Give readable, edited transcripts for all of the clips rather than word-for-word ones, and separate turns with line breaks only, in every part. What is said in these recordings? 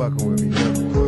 fucking with me, boy.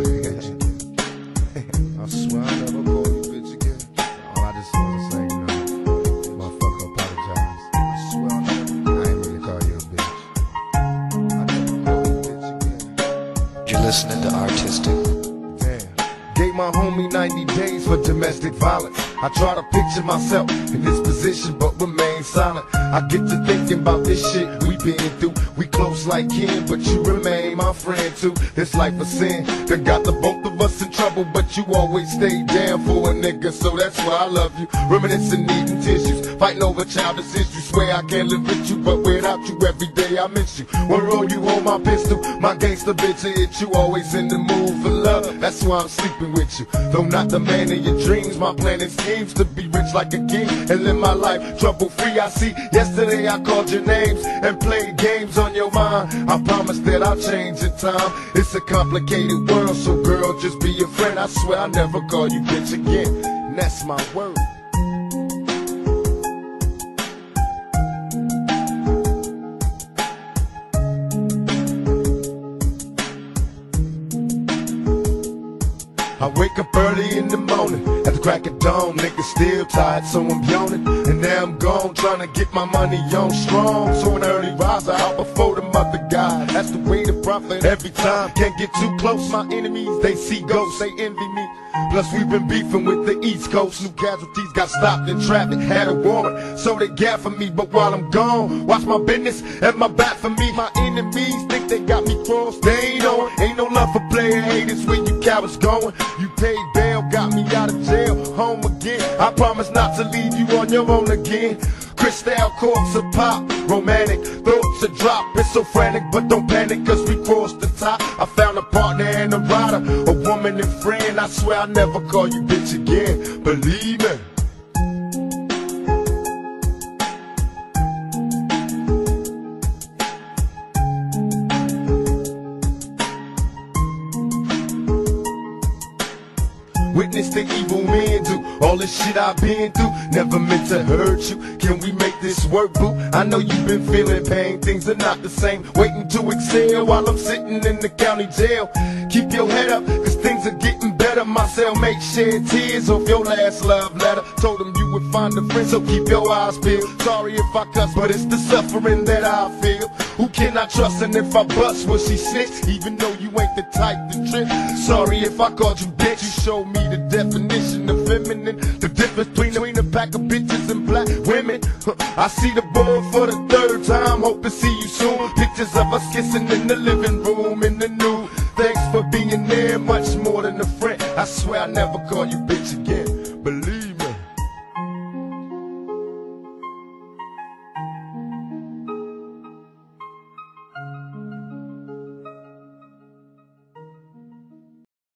I swear I'll never call you bitch again. All I just want to say, you know, motherfucker, apologize. I swear I ain't gonna call you a bitch. I never call you a bitch again.
You're listening to Artistic.
Damn. Gave my homie 90 days for domestic violence. I try to picture myself in this position, but remain silent. I get to thinking about this shit we been through. We close like kin, but you remain my friend too. This life of sin that got the both of us in trouble, but you always stay down for a nigga, so that's why I love you. Reminiscing, needing tissues, fighting over childish issues. Swear I can't live with you, but without you every day I miss you. One roll you hold my pistol, my gangster bitch hit you. Always in the mood for love, that's why I'm sleeping with you. Though not the man of your dreams, my plan and schemes to be rich like a king and live my life trouble free. I see yesterday I called your names and played games on your mind. I promise that I'll change in time. It's a complicated world, so girl, just be a friend. I swear I'll never call you bitch again, and that's my word. I wake up early in the morning, at the crack of dawn, niggas still tired, so I'm yawning. And now I'm gone, trying to get my money on strong. So an early riser out before the mother God. That's the way to profit every time. Can't get too close, my enemies, they see ghosts, they envy me. Plus we've been beefing with the East Coast. New casualties got stopped in traffic, had a warrant, so they gat for me. But while I'm gone, watch my business and my back for me. My enemies think they got me crossed, they ain't on. Ain't no love for player haters where you cowards going. You paid bail, got me out of jail, home again. I promise not to leave you on your own again. Crystal corks a pop, romantic thoughts a drop. It's so frantic, but don't panic, cause we crossed the top. I found a partner and a rider, a woman and friend. I swear I'll never call you bitch again, believe me. Witness the evil men do all this shit I've been through. Never meant to hurt you. Can we make this work, boo? I know you've been feeling pain. Things are not the same. Waiting to excel while I'm sitting in the county jail. Keep your head up, cause things are getting better. My cellmate shed tears off your last love letter. Told him you would find a friend, so keep your eyes peeled. Sorry if I cuss, but it's the suffering that I feel. Who can I trust? And if I bust, will she snitch? Even though you ain't the type to trip. Sorry if I called you bitch. You showed me the definition of feminine, the difference between a pack of bitches and black women. I see the board for the third time, hope to see you soon. Pictures of us kissing in the living room in the nude. Thanks for being there, much more than a friend. I swear I'll never call you bitch again.